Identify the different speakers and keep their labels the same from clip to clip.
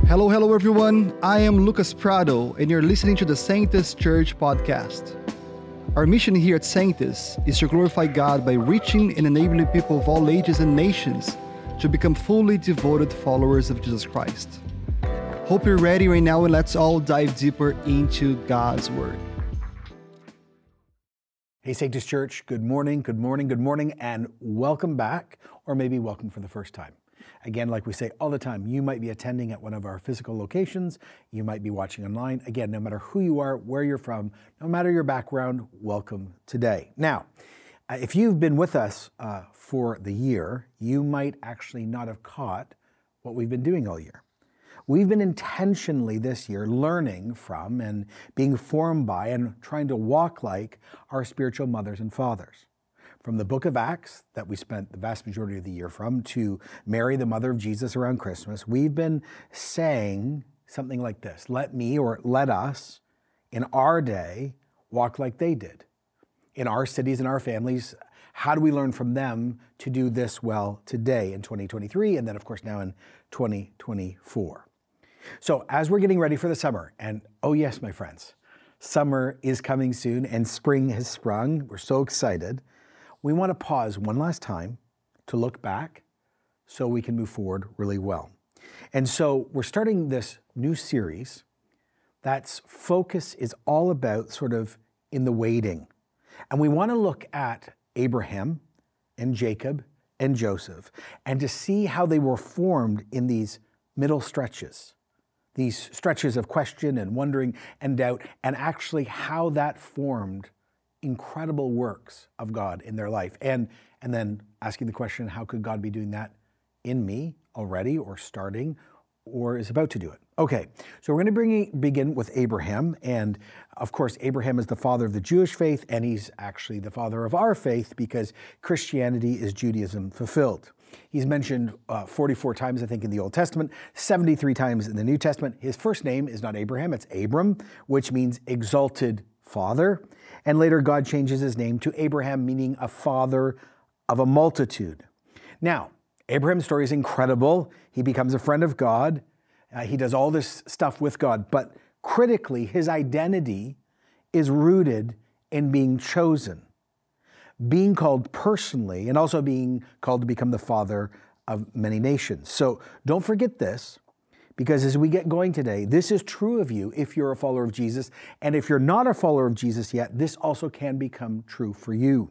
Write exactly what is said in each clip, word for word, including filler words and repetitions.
Speaker 1: Hello, hello everyone. I am Lucas Prado, and you're listening to the Sanctus Church podcast. Our mission here at Sanctus is to glorify God by reaching and enabling people of all ages and nations to become fully devoted followers of Jesus Christ. Hope you're ready right now, and let's all dive deeper into God's Word.
Speaker 2: Hey, Sanctus Church, good morning, good morning, good morning, and welcome back, or maybe welcome for the first time. Again, like we say all the time, you might be attending at one of our physical locations, you might be watching online. Again, no matter who you are, where you're from, no matter your background, welcome today. Now, if you've been with us uh, for the year, you might actually not have caught what we've been doing all year. We've been intentionally this year learning from and being formed by and trying to walk like our spiritual mothers and fathers. From the book of Acts that we spent the vast majority of the year from to Mary, the mother of Jesus around Christmas, we've been saying something like this: let me or let us in our day walk like they did. In our cities and our families, how do we learn from them to do this well today in twenty twenty-three and then of course now in twenty twenty-four? So as we're getting ready for the summer, and oh yes, my friends, summer is coming soon and spring has sprung. We're so excited. We want to pause one last time to look back so we can move forward really well. And so we're starting this new series that's focus is all about sort of in the waiting. And we want to look at Abraham and Jacob and Joseph and to see how they were formed in these middle stretches, these stretches of question and wondering and doubt, and actually how that formed incredible works of God in their life. And, and then asking the question, how could God be doing that in me already or starting or is about to do it? Okay, so we're going to bring, begin with Abraham. And of course, Abraham is the father of the Jewish faith, and he's actually the father of our faith because Christianity is Judaism fulfilled. He's mentioned uh, forty-four times, I think, in the Old Testament, seventy-three times in the New Testament. His first name is not Abraham, it's Abram, which means exalted father. And later God changes his name to Abraham, meaning a father of a multitude. Now, Abraham's story is incredible. He becomes a friend of God. Uh, he does all this stuff with God. But critically, his identity is rooted in being chosen, being called personally, and also being called to become the father of many nations. So don't forget this. Because as we get going today, this is true of you if you're a follower of Jesus. And if you're not a follower of Jesus yet, this also can become true for you.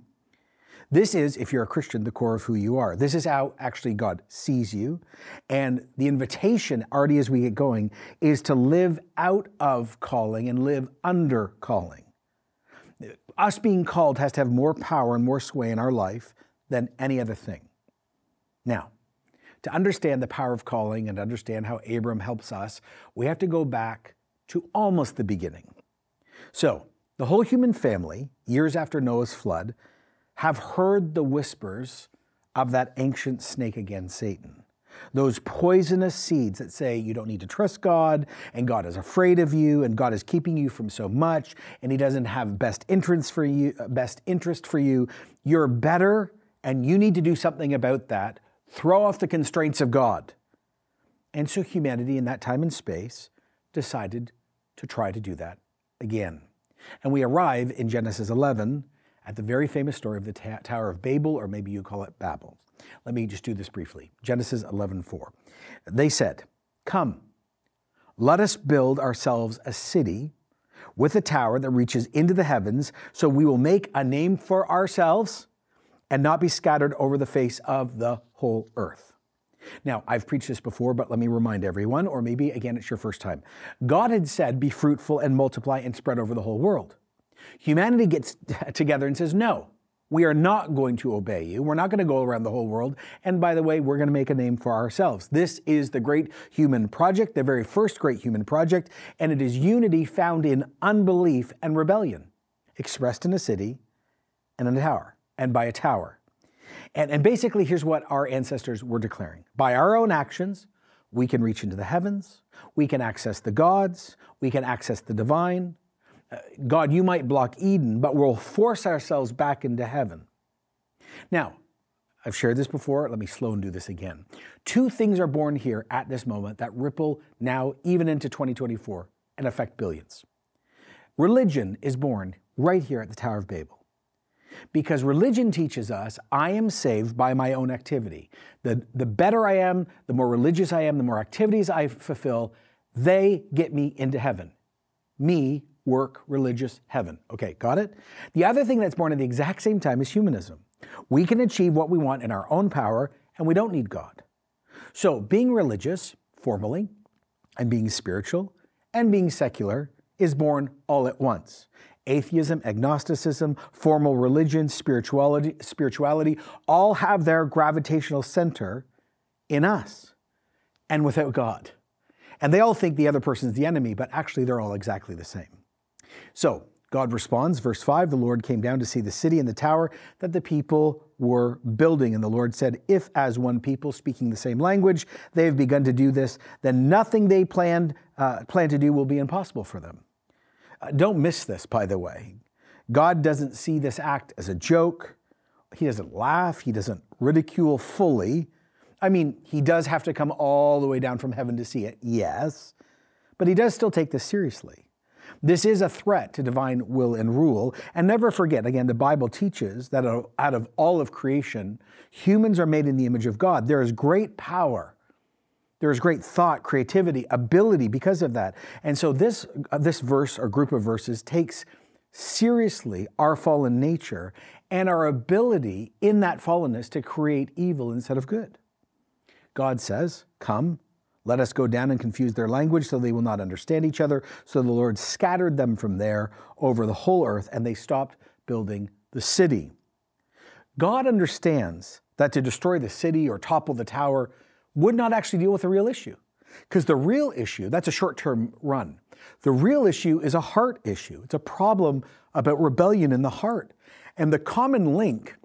Speaker 2: This is, if you're a Christian, the core of who you are. This is how actually God sees you. And the invitation, already as we get going, is to live out of calling and live under calling. Us being called has to have more power and more sway in our life than any other thing. Now, to understand the power of calling and understand how Abram helps us, we have to go back to almost the beginning. So, the whole human family, years after Noah's flood, have heard the whispers of that ancient snake again, Satan. Those poisonous seeds that say you don't need to trust God, and God is afraid of you, and God is keeping you from so much, and He doesn't have best interest for you, best interest for you. You're better, and you need to do something about that. Throw off the constraints of God. And so humanity in that time and space decided to try to do that again. And we arrive in Genesis eleven at the very famous story of the ta- Tower of Babel, or maybe you call it Babel. Let me just do this briefly. Genesis eleven four. They said, "Come, let us build ourselves a city with a tower that reaches into the heavens, so we will make a name for ourselves and not be scattered over the face of the whole earth." Now, I've preached this before, but let me remind everyone, or maybe again, it's your first time. God had said, be fruitful and multiply and spread over the whole world. Humanity gets together and says, no, we are not going to obey you. We're not going to go around the whole world. And by the way, we're going to make a name for ourselves. This is the great human project, the very first great human project, and it is unity found in unbelief and rebellion, expressed in a city and in a tower. And by a tower. And, and basically, here's what our ancestors were declaring. By our own actions, we can reach into the heavens, we can access the gods, we can access the divine. Uh, God, you might block Eden, but we'll force ourselves back into heaven. Now, I've shared this before. Let me slow and do this again. Two things are born here at this moment that ripple now even into twenty twenty-four and affect billions. Religion is born right here at the Tower of Babel. Because religion teaches us I am saved by my own activity. The, the better I am, the more religious I am, the more activities I fulfill, they get me into heaven. Me, work, religious, heaven. Okay, got it? The other thing that's born at the exact same time is humanism. We can achieve what we want in our own power, and we don't need God. So being religious, formally, and being spiritual, and being secular is born all at once. Atheism, agnosticism, formal religion, spirituality, spirituality, all have their gravitational center in us and without God. And they all think the other person's the enemy, but actually they're all exactly the same. So God responds, verse five, the Lord came down to see the city and the tower that the people were building. And the Lord said, if as one people speaking the same language, they have begun to do this, then nothing they planned, uh, plan to do will be impossible for them. Don't miss this, by the way. God doesn't see this act as a joke. He doesn't laugh. He doesn't ridicule fully. I mean, he does have to come all the way down from heaven to see it, yes, but he does still take this seriously. This is a threat to divine will and rule. And never forget, again, the Bible teaches that out of all of creation, humans are made in the image of God. There is great power. There is great thought, creativity, ability because of that. And so this, uh, this verse or group of verses takes seriously our fallen nature and our ability in that fallenness to create evil instead of good. God says, come, let us go down and confuse their language so they will not understand each other. So the Lord scattered them from there over the whole earth, and they stopped building the city. God understands that to destroy the city or topple the tower would not actually deal with the real issue. Because the real issue, that's a short-term run. The real issue is a heart issue. It's a problem about rebellion in the heart. And the common link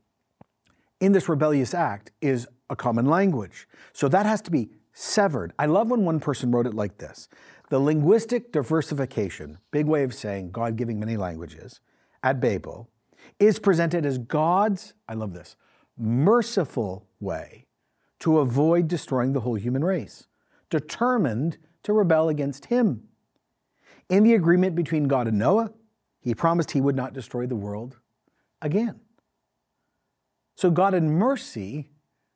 Speaker 2: in this rebellious act is a common language. So that has to be severed. I love when one person wrote it like this. The linguistic diversification, big way of saying God giving many languages, at Babel, is presented as God's, I love this, merciful way to avoid destroying the whole human race, determined to rebel against him. In the agreement between God and Noah, he promised he would not destroy the world again. So God in mercy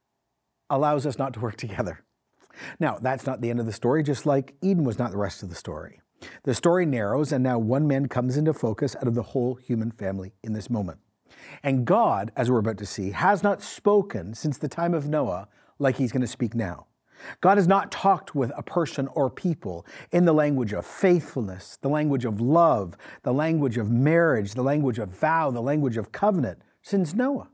Speaker 2: allows us not to work together. Now, that's not the end of the story, just like Eden was not the rest of the story. The story narrows, and now one man comes into focus out of the whole human family in this moment. And God, as we're about to see, has not spoken since the time of Noah like he's going to speak now. God has not talked with a person or people in the language of faithfulness, the language of love, the language of marriage, the language of vow, the language of covenant since Noah.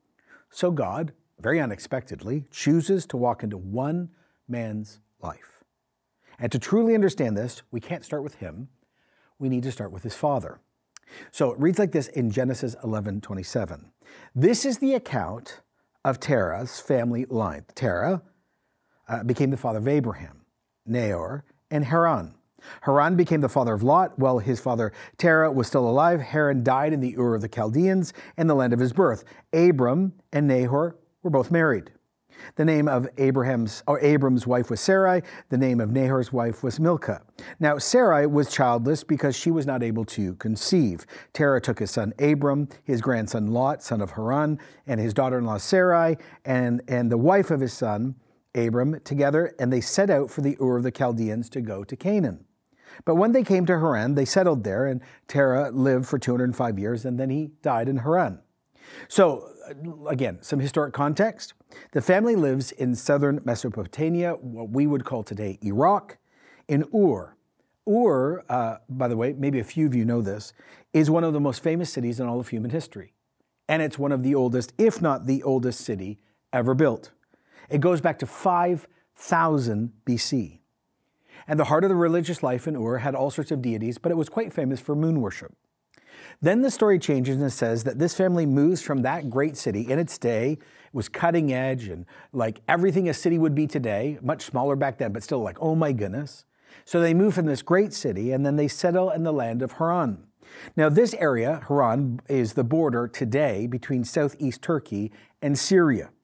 Speaker 2: So God, very unexpectedly, chooses to walk into one man's life. And to truly understand this, we can't start with him. We need to start with his father. So it reads like this in Genesis eleven twenty-seven. This is the account of Terah's family line. Terah uh, became the father of Abraham, Nahor, and Haran. Haran became the father of Lot. While his father Terah was still alive, Haran died in the Ur of the Chaldeans in the land of his birth. Abram and Nahor were both married. The name of Abraham's or Abram's wife was Sarai. The name of Nahor's wife was Milcah. Now Sarai was childless because she was not able to conceive. Terah took his son Abram, his grandson Lot, son of Haran, and his daughter-in-law Sarai, and, and the wife of his son Abram together, and they set out for the Ur of the Chaldeans to go to Canaan. But when they came to Haran, they settled there, and Terah lived for two hundred five years, and then he died in Haran. So, again, some historic context. The family lives in southern Mesopotamia, what we would call today Iraq, in Ur. Ur, uh, by the way, maybe a few of you know this, is one of the most famous cities in all of human history. And it's one of the oldest, if not the oldest city ever built. It goes back to five thousand B C. And the heart of the religious life in Ur had all sorts of deities, but it was quite famous for moon worship. Then the story changes and says that this family moves from that great city. In its day, it was cutting edge and like everything a city would be today, much smaller back then, but still like, oh my goodness. So they move from this great city and then they settle in the land of Haran. Now this area, Haran, is the border today between southeast Turkey and Syria.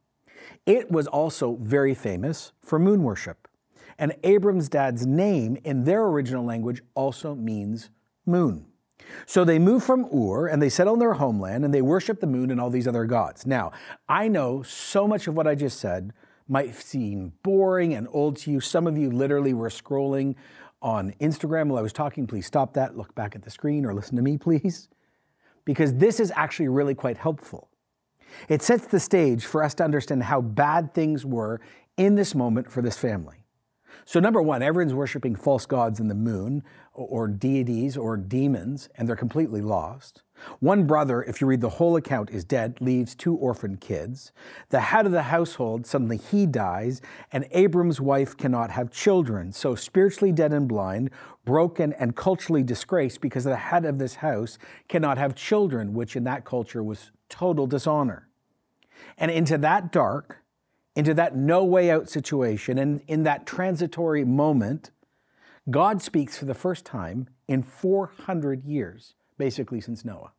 Speaker 2: It was also very famous for moon worship. And Abram's dad's name in their original language also means moon. So they moved from Ur and they settled in their homeland and they worship the moon and all these other gods. Now, I know so much of what I just said might seem boring and old to you. Some of you literally were scrolling on Instagram while I was talking. Please stop that, look back at the screen or listen to me, please. Because this is actually really quite helpful. It sets the stage for us to understand how bad things were in this moment for this family. So number one, everyone's worshiping false gods in the moon or deities or demons, and they're completely lost. One brother, if you read the whole account, is dead, leaves two orphan kids. The head of the household, suddenly he dies, and Abram's wife cannot have children. So spiritually dead and blind, broken and culturally disgraced because the head of this house cannot have children, which in that culture was total dishonor. And into that dark, into that no way out situation, and in that transitory moment, God speaks for the first time in four hundred years, basically since Noah.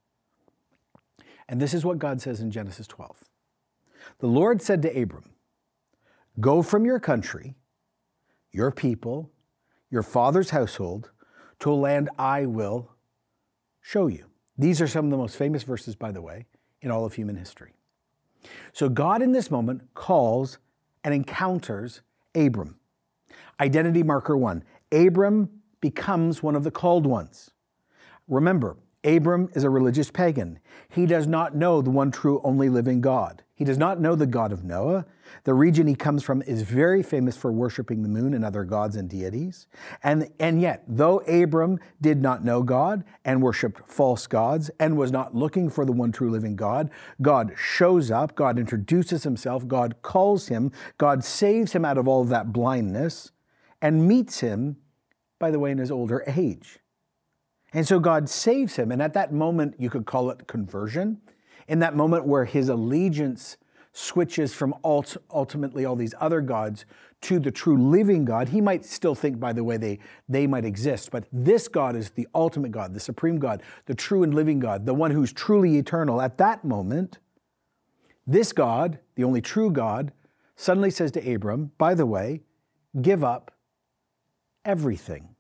Speaker 2: And this is what God says in Genesis twelve. The Lord said to Abram, "Go from your country, your people, your father's household, to a land I will show you." These are some of the most famous verses, by the way, in all of human history. So God in this moment calls and encounters Abram. Identity marker one, Abram becomes one of the called ones. Remember, Abram is a religious pagan. He does not know the one true only living God. He does not know the God of Noah. The region he comes from is very famous for worshiping the moon and other gods and deities. And, and yet, though Abram did not know God and worshiped false gods and was not looking for the one true living God, God shows up, God introduces himself, God calls him, God saves him out of all of that blindness and meets him, by the way, in his older age. And so God saves him. And at that moment, you could call it conversion. In that moment where his allegiance switches from ult- ultimately all these other gods to the true living God. He might still think, by the way, they, they might exist, but this God is the ultimate God, the supreme God, the true and living God, the one who's truly eternal. At that moment, this God, the only true God, suddenly says to Abram, by the way, give up everything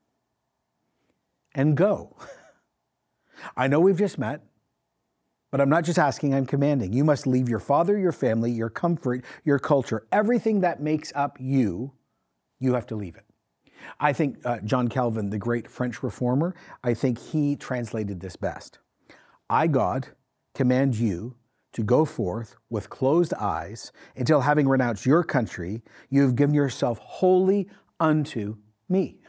Speaker 2: and go. I know we've just met, but I'm not just asking, I'm commanding. You must leave your father, your family, your comfort, your culture, everything that makes up you, you have to leave it. I think uh, John Calvin, the great French reformer, I think he translated this best. I, God, command you to go forth with closed eyes until, having renounced your country, you have given yourself wholly unto me.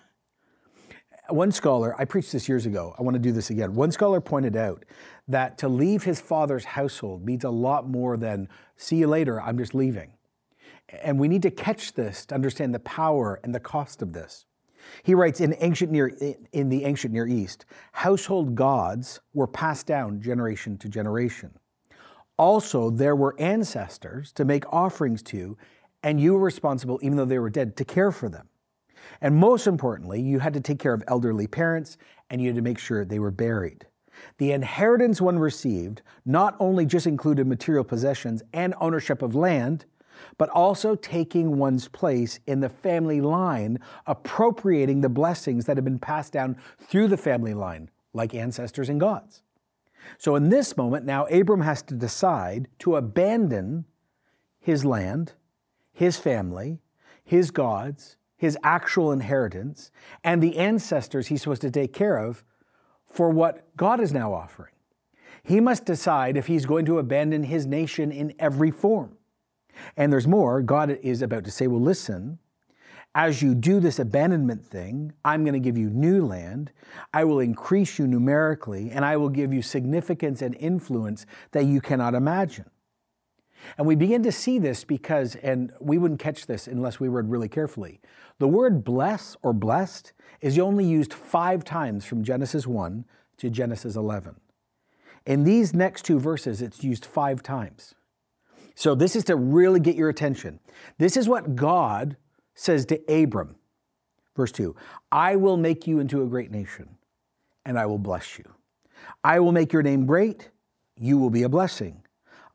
Speaker 2: One scholar, I preached this years ago, I want to do this again. One scholar pointed out that to leave his father's household means a lot more than, see you later, I'm just leaving. And we need to catch this to understand the power and the cost of this. He writes, in ancient Near, in the ancient Near East, household gods were passed down generation to generation. Also, there were ancestors to make offerings to, and you were responsible, even though they were dead, to care for them. And most importantly, you had to take care of elderly parents, and you had to make sure they were buried. The inheritance one received not only just included material possessions and ownership of land, but also taking one's place in the family line, appropriating the blessings that have been passed down through the family line, like ancestors and gods. So in this moment, now Abram has to decide to abandon his land, his family, his gods, his actual inheritance, and the ancestors he's supposed to take care of for what God is now offering. He must decide if he's going to abandon his nation in every form. And there's more. God is about to say, well, listen, as you do this abandonment thing, I'm going to give you new land. I will increase you numerically, and I will give you significance and influence that you cannot imagine. And we begin to see this because, and we wouldn't catch this unless we read really carefully, the word bless or blessed is only used five times from Genesis one to Genesis eleven. In these next two verses, it's used five times. So this is to really get your attention. This is what God says to Abram. Verse two, I will make you into a great nation, and I will bless you. I will make your name great. You will be a blessing.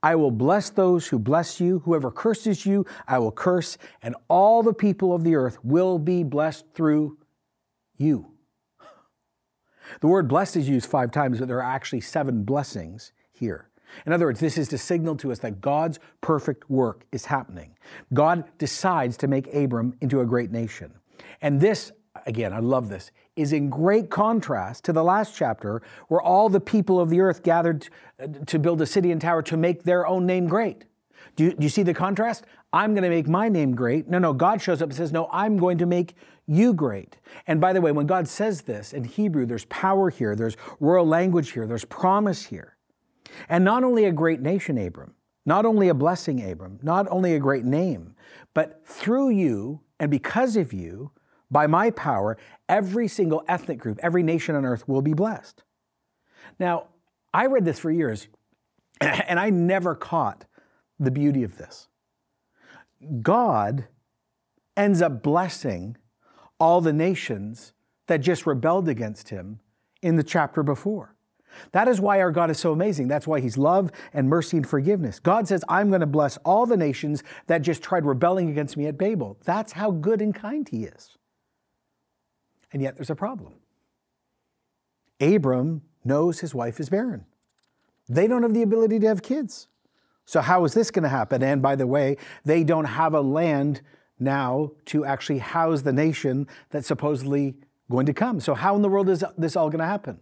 Speaker 2: I will bless those who bless you. Whoever curses you, I will curse, and all the people of the earth will be blessed through you. The word blessed is used five times, but there are actually seven blessings here. In other words, this is to signal to us that God's perfect work is happening. God decides to make Abram into a great nation. And this, again, I love this, is in great contrast to the last chapter where all the people of the earth gathered to build a city and tower to make their own name great. Do you, do you see the contrast? I'm going to make my name great. No, no, God shows up and says, no, I'm going to make you great. And by the way, when God says this in Hebrew, there's power here, there's royal language here, there's promise here. And not only a great nation, Abram, not only a blessing, Abram, not only a great name, but through you and because of you, by my power, every single ethnic group, every nation on earth will be blessed. Now, I read this for years, and I never caught the beauty of this. God ends up blessing all the nations that just rebelled against him in the chapter before. That is why our God is so amazing. That's why he's love and mercy and forgiveness. God says, I'm going to bless all the nations that just tried rebelling against me at Babel. That's how good and kind he is. And yet there's a problem. Abram knows his wife is barren. They don't have the ability to have kids. So how is this going to happen? And by the way, they don't have a land now to actually house the nation that's supposedly going to come. So how in the world is this all going to happen?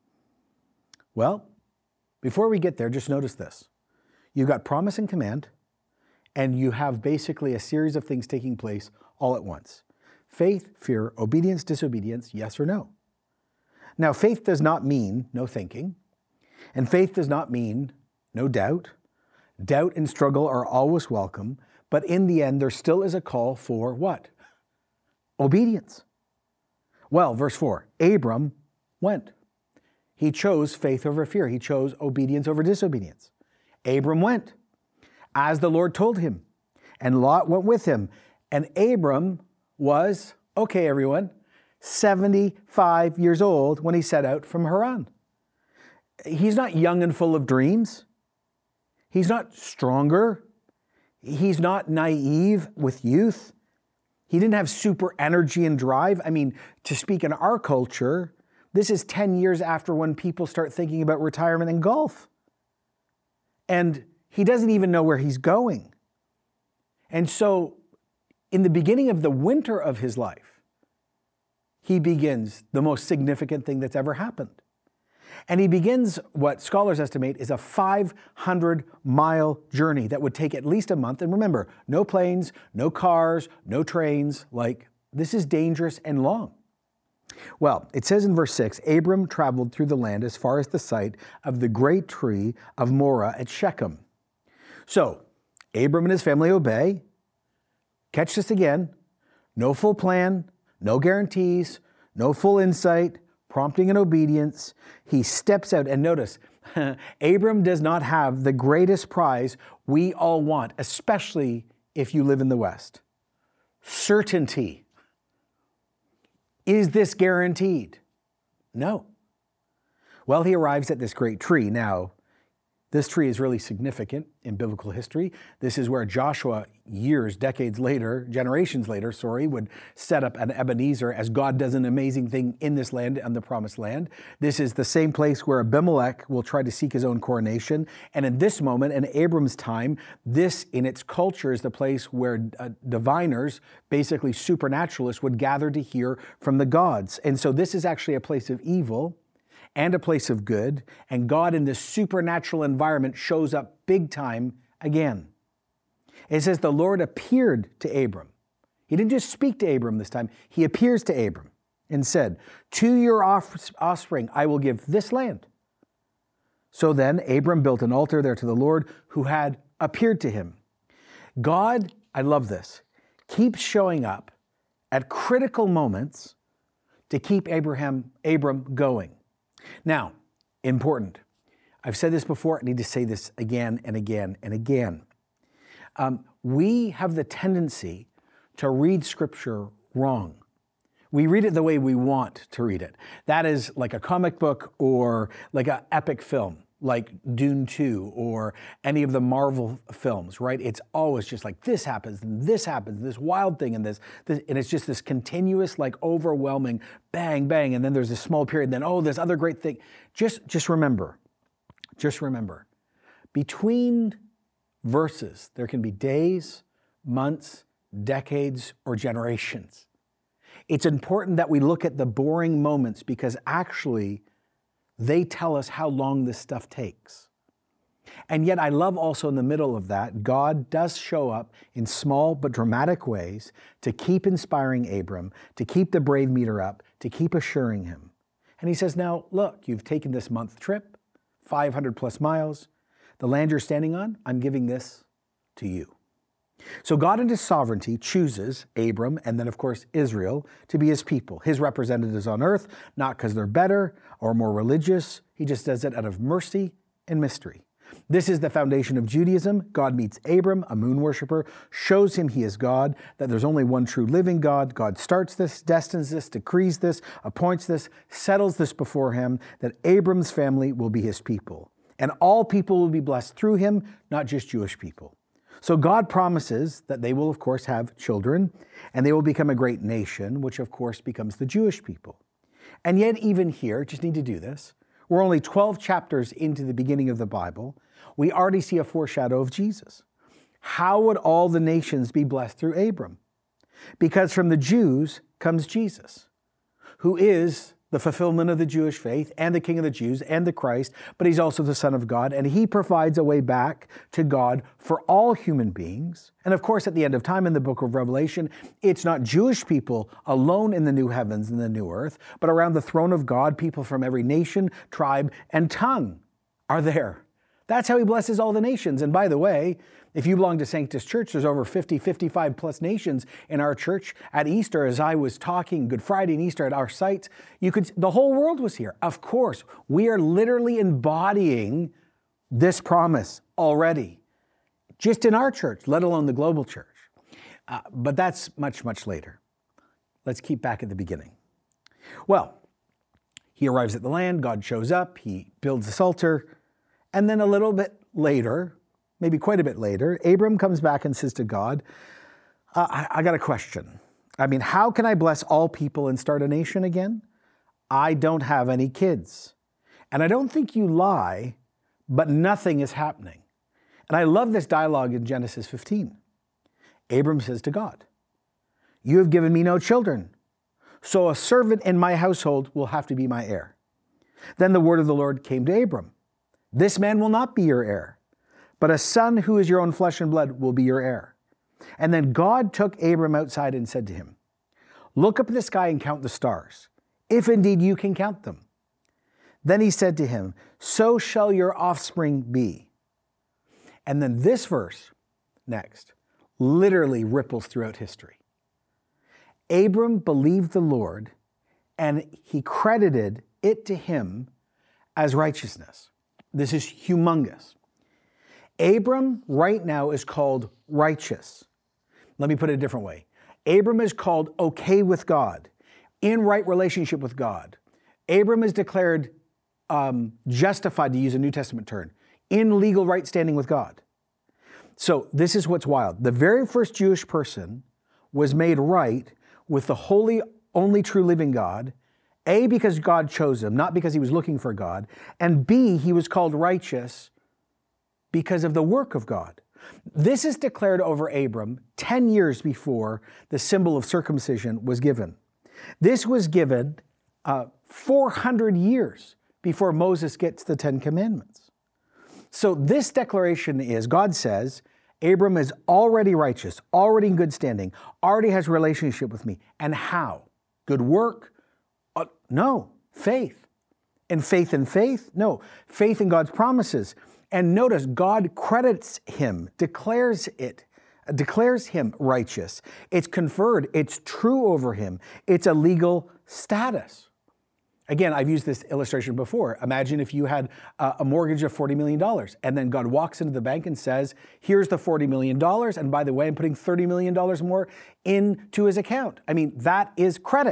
Speaker 2: Well, before we get there, just notice this. You've got promise and command, and you have basically a series of things taking place all at once. Faith, fear, obedience, disobedience, yes or no. Now, faith does not mean no thinking, and faith does not mean no doubt. Doubt and struggle are always welcome, but in the end, there still is a call for what? Obedience. Well, verse four, Abram went. He chose faith over fear. He chose obedience over disobedience. Abram went, as the Lord told him, and Lot went with him. And Abram was, okay, everyone, seventy-five years old when he set out from Haran. He's not young and full of dreams. He's not stronger. He's not naive with youth. He didn't have super energy and drive. I mean, to speak in our culture, this is ten years after when people start thinking about retirement and golf. And he doesn't even know where he's going. And so in the beginning of the winter of his life, he begins the most significant thing that's ever happened. And he begins what scholars estimate is a five hundred mile journey that would take at least a month. And remember, no planes, no cars, no trains. Like, this is dangerous and long. Well, it says in verse six, Abram traveled through the land as far as the site of the great tree of Moreh at Shechem. So, Abram and his family obey. Catch this again. No full plan, no guarantees, no full insight, prompting and obedience. He steps out, and notice, Abram does not have the greatest prize we all want, especially if you live in the West. Certainty. Is this guaranteed? No. Well, he arrives at this great tree. Now, this tree is really significant in biblical history. This is where Joshua, years, decades later, generations later, sorry, would set up an Ebenezer as God does an amazing thing in this land, on the promised land. This is the same place where Abimelech will try to seek his own coronation. And in this moment, in Abram's time, this in its culture is the place where uh, diviners, basically supernaturalists, would gather to hear from the gods. And so this is actually a place of evil and a place of good, and God in this supernatural environment shows up big time again. It says the Lord appeared to Abram. He didn't just speak to Abram this time, he appears to Abram and said, to your offspring I will give this land. So then Abram built an altar there to the Lord who had appeared to him. God, I love this, keeps showing up at critical moments to keep Abraham, Abram going. Now, important. I've said this before. I need to say this again and again and again. Um, we have the tendency to read Scripture wrong. We read it the way we want to read it. That is like a comic book or like an epic film. like Dune two or any of the Marvel films, right? It's always just like this happens and this happens, this wild thing and this, this, and it's just this continuous, like overwhelming bang, bang, and then there's this small period, and then, oh, this other great thing. Just, just remember, just remember, between verses, there can be days, months, decades, or generations. It's important that we look at the boring moments because actually, they tell us how long this stuff takes. And yet I love also in the middle of that, God does show up in small but dramatic ways to keep inspiring Abram, to keep the brave meter up, to keep assuring him. And he says, now look, you've taken this month trip, five hundred plus miles. The land you're standing on, I'm giving this to you. So God in his sovereignty chooses Abram and then of course Israel to be his people, his representatives on earth, not because they're better or more religious. He just does it out of mercy and mystery. This is the foundation of Judaism. God meets Abram, a moon worshiper, shows him he is God, that there's only one true living God. God starts this, destines this, decrees this, appoints this, settles this before him, that Abram's family will be his people. And all people will be blessed through him, not just Jewish people. So God promises that they will, of course, have children, and they will become a great nation, which, of course, becomes the Jewish people. And yet, even here, just need to do this, we're only twelve chapters into the beginning of the Bible. We already see a foreshadow of Jesus. How would all the nations be blessed through Abram? Because from the Jews comes Jesus, who is the fulfillment of the Jewish faith and the King of the Jews and the Christ, but he's also the Son of God, and he provides a way back to God for all human beings. And of course, at the end of time in the book of Revelation, it's not Jewish people alone in the new heavens and the new earth, but around the throne of God, people from every nation, tribe, and tongue are there. That's how he blesses all the nations. And by the way, if you belong to Sanctus Church, there's over fifty, fifty-five plus nations in our church. At Easter, as I was talking Good Friday and Easter at our sites, you could, the whole world was here. Of course, we are literally embodying this promise already, just in our church, let alone the global church. Uh, but that's much, much later. Let's keep back at the beginning. Well, he arrives at the land, God shows up, he builds this altar, and then a little bit later, maybe quite a bit later, Abram comes back and says to God, uh, I, I got a question. I mean, how can I bless all people and start a nation again? I don't have any kids. And I don't think you lie, but nothing is happening. And I love this dialogue in Genesis fifteen. Abram says to God, you have given me no children, so a servant in my household will have to be my heir. Then the word of the Lord came to Abram. This man will not be your heir, but a son who is your own flesh and blood will be your heir. And then God took Abram outside and said to him, look up at the sky and count the stars, if indeed you can count them. Then he said to him, so shall your offspring be. And then this verse, next, literally ripples throughout history. Abram believed the Lord, and he credited it to him as righteousness. This is humongous. Abram right now is called righteous. Let me put it a different way. Abram is called okay with God, in right relationship with God. Abram is declared um, justified, to use a New Testament term, in legal right standing with God. So this is what's wild. The very first Jewish person was made right with the holy, only true living God, A, because God chose him, not because he was looking for God, and B, he was called righteous because of the work of God. This is declared over Abram ten years before the symbol of circumcision was given. This was given uh, four hundred years before Moses gets the Ten Commandments. So this declaration is, God says, Abram is already righteous, already in good standing, already has a relationship with me. And how? Good work? Uh, no, faith. And faith in faith? No, faith in God's promises. And notice, God credits him, declares it, declares him righteous. It's conferred, it's true over him. It's a legal status. Again, I've used this illustration before. Imagine if you had a mortgage of forty million dollars, and then God walks into the bank and says, here's the forty million dollars, and by the way, I'm putting thirty million dollars more into his account. I mean, that is credit.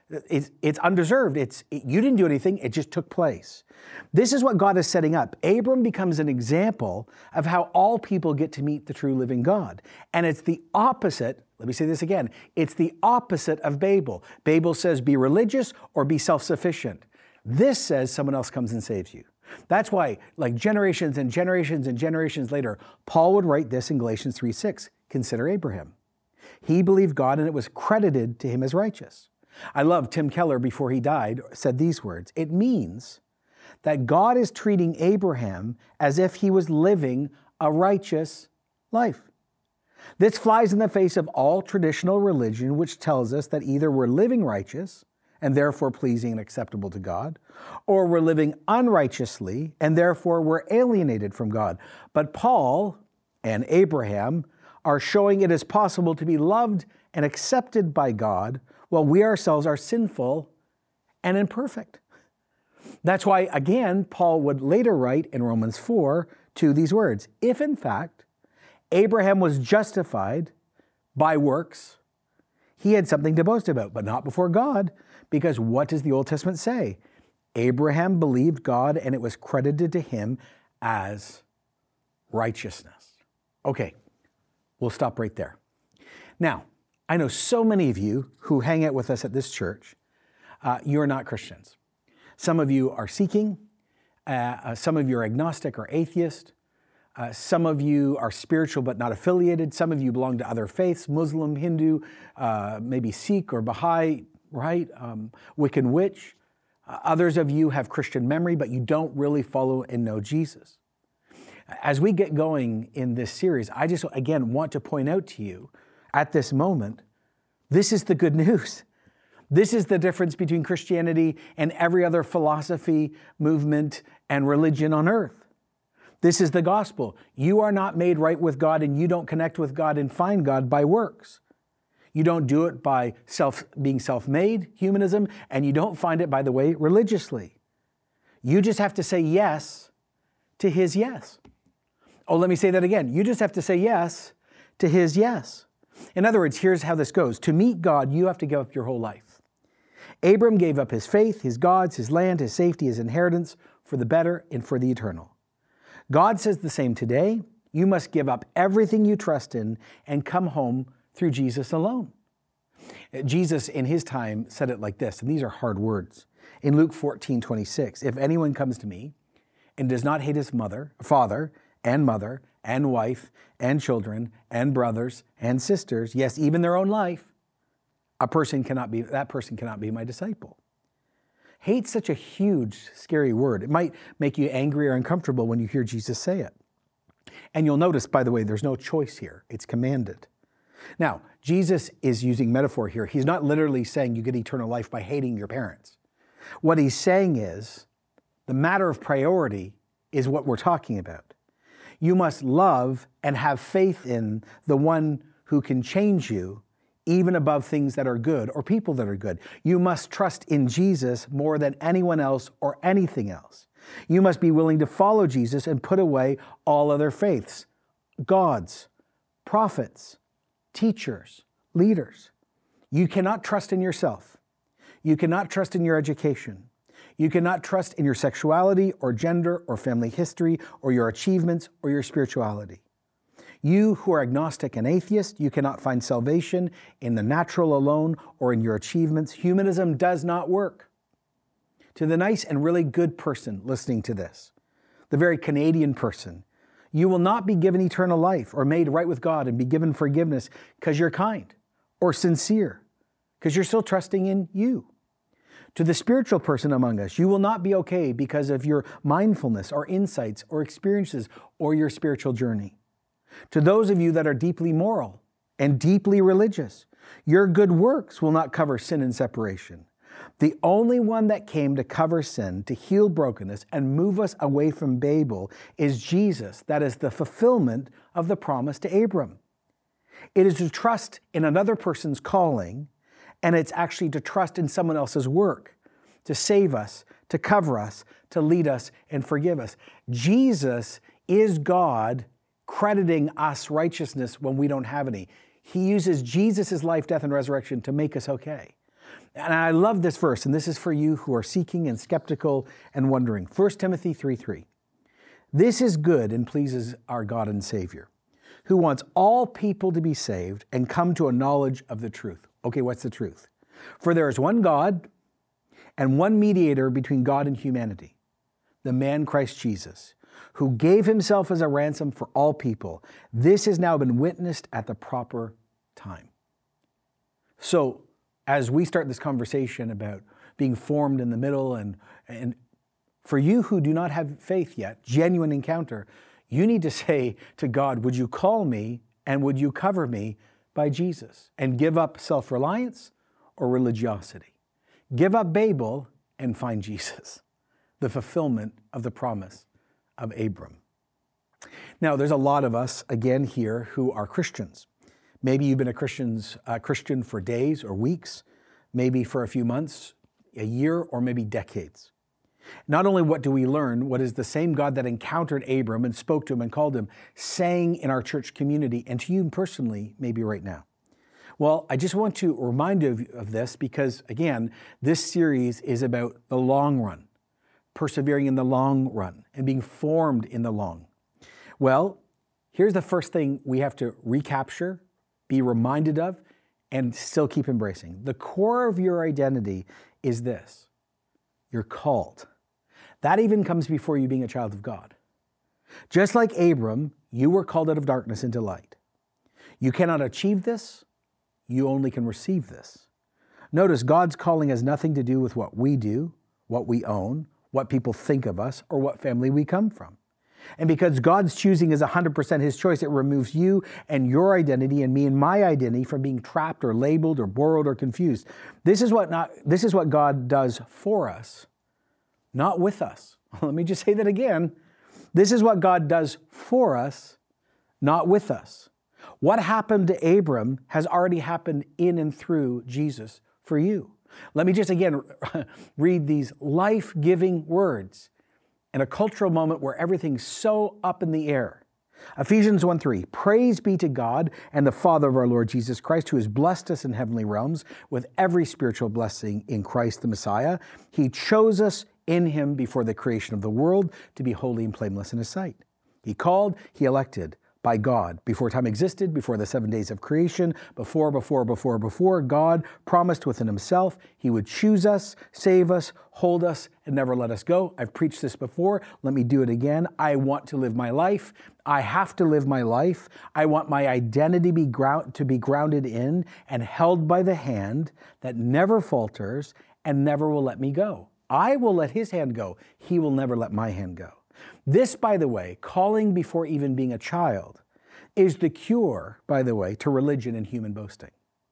Speaker 2: It's, it's undeserved. It's, it, you didn't do anything. It just took place. This is what God is setting up. Abram becomes an example of how all people get to meet the true living God. And it's the opposite. Let me say this again. It's the opposite of Babel. Babel says be religious or be self-sufficient. This says someone else comes and saves you. That's why, like generations and generations and generations later, Paul would write this in Galatians three six. Consider Abraham. He believed God and it was credited to him as righteous. I love Tim Keller, before he died, said these words. It means that God is treating Abraham as if he was living a righteous life. This flies in the face of all traditional religion, which tells us that either we're living righteous and therefore pleasing and acceptable to God, or we're living unrighteously and therefore we're alienated from God. But Paul and Abraham are showing it is possible to be loved and accepted by God while we ourselves are sinful and imperfect. That's why, again, Paul would later write in Romans four to these words, if in fact Abraham was justified by works, he had something to boast about, but not before God, because what does the Old Testament say? Abraham believed God and it was credited to him as righteousness. Okay, we'll stop right there. Now, I know so many of you who hang out with us at this church, uh, you're not Christians. Some of you are seeking, uh, uh, some of you are agnostic or atheist, uh, some of you are spiritual but not affiliated, some of you belong to other faiths, Muslim, Hindu, uh, maybe Sikh or Baha'i, right? Um, Wiccan witch. Uh, others of you have Christian memory, but you don't really follow and know Jesus. As we get going in this series, I just, again, want to point out to you at this moment, this is the good news. This is the difference between Christianity and every other philosophy, movement, and religion on earth. This is the gospel. You are not made right with God, and you don't connect with God and find God by works. You don't do it by self, being self-made, humanism, and you don't find it, by the way, religiously. You just have to say yes to his yes. Oh, let me say that again. You just have to say yes to his yes. In other words, here's how this goes. To meet God, you have to give up your whole life. Abram gave up his faith, his gods, his land, his safety, his inheritance for the better and for the eternal. God says the same today. You must give up everything you trust in and come home through Jesus alone. Jesus, in his time, said it like this, and these are hard words. In Luke fourteen twenty-six, if anyone comes to me and does not hate his mother, father, and mother, and wife, and children, and brothers, and sisters, yes, even their own life, a person cannot be, that person cannot be my disciple. Hate's such a huge, scary word. It might make you angry or uncomfortable when you hear Jesus say it. And you'll notice, by the way, there's no choice here. It's commanded. Now, Jesus is using metaphor here. He's not literally saying you get eternal life by hating your parents. What he's saying is the matter of priority is what we're talking about. You must love and have faith in the one who can change you even above things that are good or people that are good. You must trust in Jesus more than anyone else or anything else. You must be willing to follow Jesus and put away all other faiths, gods, prophets, teachers, leaders. You cannot trust in yourself. You cannot trust in your education. You cannot trust in your sexuality or gender or family history or your achievements or your spirituality. You who are agnostic and atheist, you cannot find salvation in the natural alone or in your achievements. Humanism does not work. To the nice and really good person listening to this, the very Canadian person, you will not be given eternal life or made right with God and be given forgiveness because you're kind or sincere, because you're still trusting in you. To the spiritual person among us, you will not be okay because of your mindfulness or insights or experiences or your spiritual journey. To those of you that are deeply moral and deeply religious, your good works will not cover sin and separation. The only one that came to cover sin, to heal brokenness, and move us away from Babel is Jesus. That is the fulfillment of the promise to Abram. It is to trust in another person's calling, and it's actually to trust in someone else's work, to save us, to cover us, to lead us, and forgive us. Jesus is God crediting us righteousness when we don't have any. He uses Jesus' life, death, and resurrection to make us okay. And I love this verse, and this is for you who are seeking and skeptical and wondering. First Timothy three three. This is good and pleases our God and Savior, who wants all people to be saved and come to a knowledge of the truth. Okay, what's the truth? For there is one God and one mediator between God and humanity, the man Christ Jesus, who gave himself as a ransom for all people. This has now been witnessed at the proper time. So as we start this conversation about being formed in the middle, and, and for you who do not have faith yet, genuine encounter, you need to say to God, would you call me and would you cover me by Jesus? And give up self-reliance or religiosity. Give up Babel and find Jesus, the fulfillment of the promise of Abram. Now, there's a lot of us, again, here who are Christians. Maybe you've been a Christian's, uh, Christian for days or weeks, maybe for a few months, a year, or maybe decades. Not only what do we learn, what is the same God that encountered Abram and spoke to him and called him, saying in our church community and to you personally, maybe right now. Well, I just want to remind you of this because, again, this series is about the long run, persevering in the long run and being formed in the long. Well, here's the first thing we have to recapture, be reminded of, and still keep embracing. The core of your identity is this: you're called. That even comes before you being a child of God. Just like Abram, you were called out of darkness into light. You cannot achieve this, you only can receive this. Notice God's calling has nothing to do with what we do, what we own, what people think of us, or what family we come from. And because God's choosing is one hundred percent His choice, it removes you and your identity and me and my identity from being trapped or labeled or borrowed or confused. This is what not, this is what God does for us, not with us. Let me just say that again. This is what God does for us, not with us. What happened to Abram has already happened in and through Jesus for you. Let me just again read these life-giving words in a cultural moment where everything's so up in the air. Ephesians one three, praise be to God and the Father of our Lord Jesus Christ, who has blessed us in heavenly realms with every spiritual blessing in Christ the Messiah. He chose us in Him before the creation of the world to be holy and blameless in His sight. He called, He elected by God. Before time existed, before the seven days of creation, before, before, before, before, God promised within Himself He would choose us, save us, hold us, and never let us go. I've preached this before. Let me do it again. I want to live my life. I have to live my life. I want my identity be ground, to be grounded in and held by the hand that never falters and never will let me go. I will let His hand go. He will never let my hand go. This, by the way, calling before even being a child, is the cure, by the way, to religion and human boasting.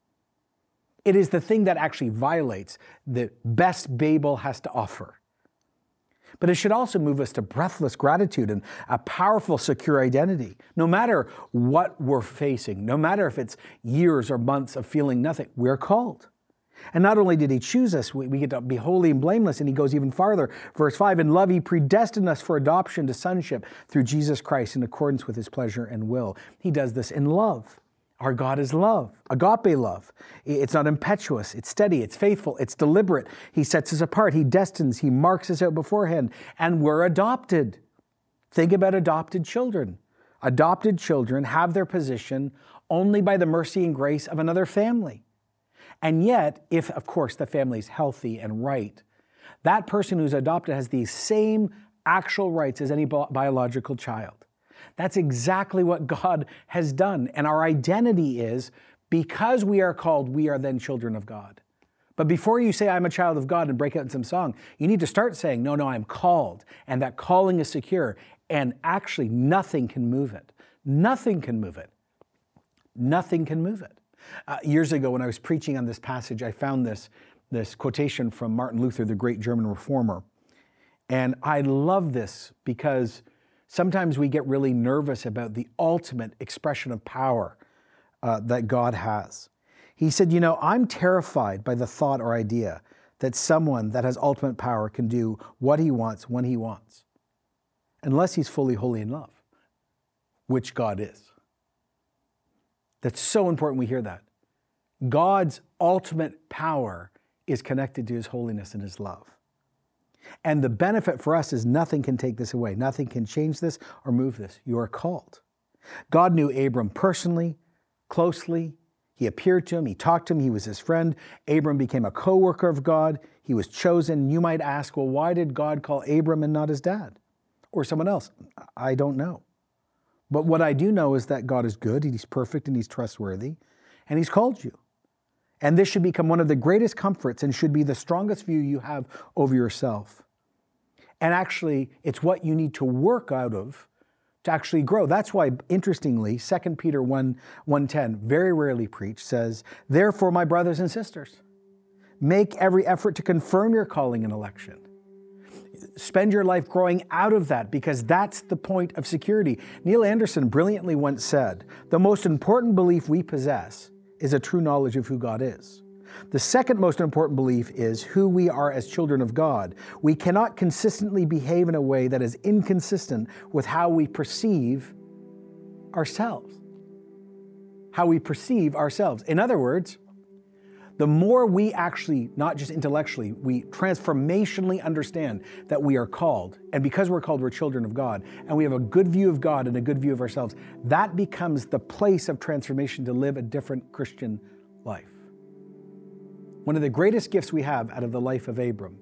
Speaker 2: It is the thing that actually violates the best Babel has to offer. But it should also move us to breathless gratitude and a powerful, secure identity. No matter what we're facing, no matter if it's years or months of feeling nothing, we're called. And not only did He choose us, we, we get to be holy and blameless, and He goes even farther. Verse five, in love He predestined us for adoption to sonship through Jesus Christ in accordance with His pleasure and will. He does this in love. Our God is love, agape love. It's not impetuous, it's steady, it's faithful, it's deliberate. He sets us apart, He destines, He marks us out beforehand, and we're adopted. Think about adopted children. Adopted children have their position only by the mercy and grace of another family. And yet, if, of course, the family is healthy and right, that person who's adopted has the same actual rights as any bi- biological child. That's exactly what God has done. And our identity is, because we are called, we are then children of God. But before you say, I'm a child of God and break out in some song, you need to start saying, no, no, I'm called. And that calling is secure. And actually, nothing can move it. Nothing can move it. Nothing can move it. Uh, years ago, when I was preaching on this passage, I found this, this quotation from Martin Luther, the great German reformer. And I love this because sometimes we get really nervous about the ultimate expression of power uh, that God has. He said, you know, I'm terrified by the thought or idea that someone that has ultimate power can do what he wants when he wants, unless he's fully holy in love, which God is. That's so important we hear that. God's ultimate power is connected to his holiness and his love. And the benefit for us is nothing can take this away. Nothing can change this or move this. You are called. God knew Abram personally, closely. He appeared to him. He talked to him. He was his friend. Abram became a co-worker of God. He was chosen. You might ask, well, why did God call Abram and not his dad or someone else? I don't know. But what I do know is that God is good, he's perfect, and he's trustworthy, and he's called you. And this should become one of the greatest comforts and should be the strongest view you have over yourself. And actually, it's what you need to work out of to actually grow. That's why, interestingly, Second Peter one, one ten, very rarely preached, says, therefore, my brothers and sisters, make every effort to confirm your calling and election. Spend your life growing out of that, because that's the point of security. Neil Anderson brilliantly once said, the most important belief we possess is a true knowledge of who God is. The second most important belief is who we are as children of God. We cannot consistently behave in a way that is inconsistent with how we perceive ourselves. How we perceive ourselves. In other words, the more we actually, not just intellectually, we transformationally understand that we are called, and because we're called, we're children of God, and we have a good view of God and a good view of ourselves, that becomes the place of transformation to live a different Christian life. One of the greatest gifts we have out of the life of Abram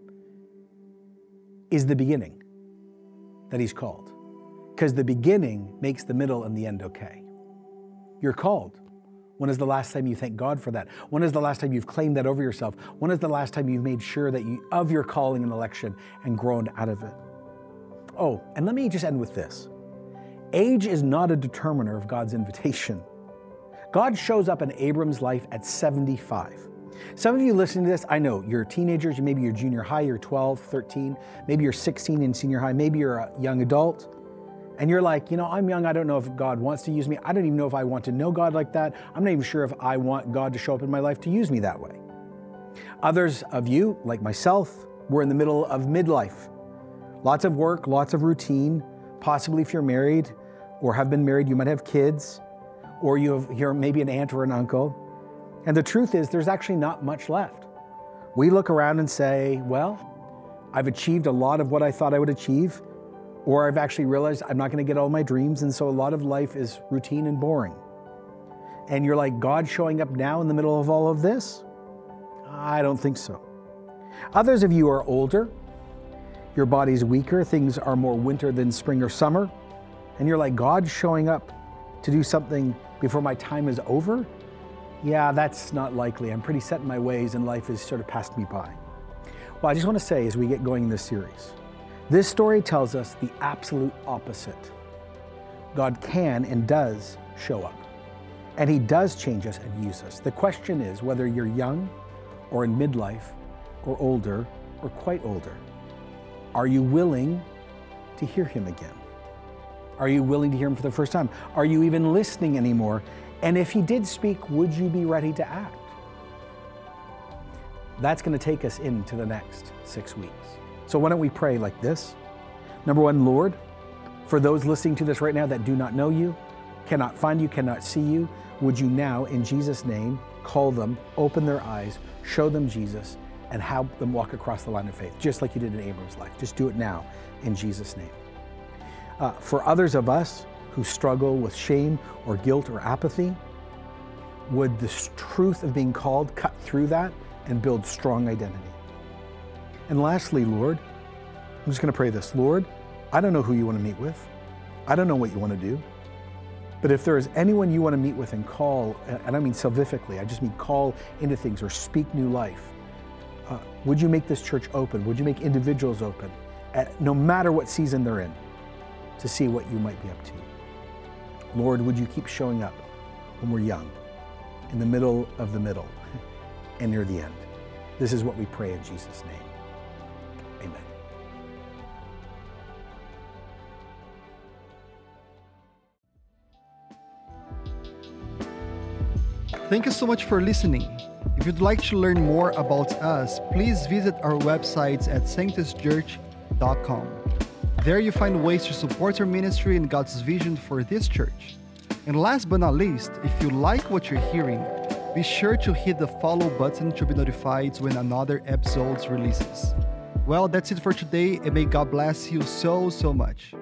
Speaker 2: is the beginning that he's called, because the beginning makes the middle and the end okay. You're called. When is the last time you thank God for that? When is the last time you've claimed that over yourself? When is the last time you've made sure that you of your calling and election and grown out of it? Oh, and let me just end with this. Age is not a determiner of God's invitation. God shows up in Abram's life at seventy-five. Some of you listening to this, I know you're teenagers, maybe you're junior high, you're twelve, thirteen, maybe you're sixteen in senior high, maybe you're a young adult. And you're like, you know, I'm young, I don't know if God wants to use me. I don't even know if I want to know God like that. I'm not even sure if I want God to show up in my life to use me that way. Others of you, like myself, we're in the middle of midlife. Lots of work, lots of routine. Possibly if you're married or have been married, you might have kids, or you have, you're maybe an aunt or an uncle. And the truth is, there's actually not much left. We look around and say, well, I've achieved a lot of what I thought I would achieve. Or I've actually realized I'm not going to get all my dreams, and so a lot of life is routine and boring. And you're like, God showing up now in the middle of all of this? I don't think so. Others of you are older, your body's weaker, things are more winter than spring or summer, and you're like, God showing up to do something before my time is over? Yeah, that's not likely. I'm pretty set in my ways and life has sort of passed me by. Well, I just want to say as we get going in this series, this story tells us the absolute opposite. God can and does show up, and he does change us and use us. The question is whether you're young or in midlife or older or quite older. Are you willing to hear him again? Are you willing to hear him for the first time? Are you even listening anymore? And if he did speak, would you be ready to act? That's going to take us into the next six weeks. So why don't we pray like this? Number one, Lord, for those listening to this right now that do not know you, cannot find you, cannot see you, would you now, in Jesus' name, call them, open their eyes, show them Jesus, and help them walk across the line of faith, just like you did in Abram's life. Just do it now, in Jesus' name. Uh, for others of us who struggle with shame or guilt or apathy, would the truth of being called cut through that and build strong identity? And lastly, Lord, I'm just going to pray this. Lord, I don't know who you want to meet with. I don't know what you want to do. But if there is anyone you want to meet with and call, and I don't mean salvifically, I just mean call into things or speak new life, uh, would you make this church open? Would you make individuals open, at, no matter what season they're in, to see what you might be up to? Lord, would you keep showing up when we're young, in the middle of the middle, and near the end? This is what we pray in Jesus' name. Amen.
Speaker 1: Thank you so much for listening. If you'd like to learn more about us, please visit our websites at sanctus church dot com. There you find ways to support our ministry and God's vision for this church. And last but not least, if you like what you're hearing, Be sure to hit the follow button to be notified when another episode releases. Well, that's it for today, and may God bless you so, so much.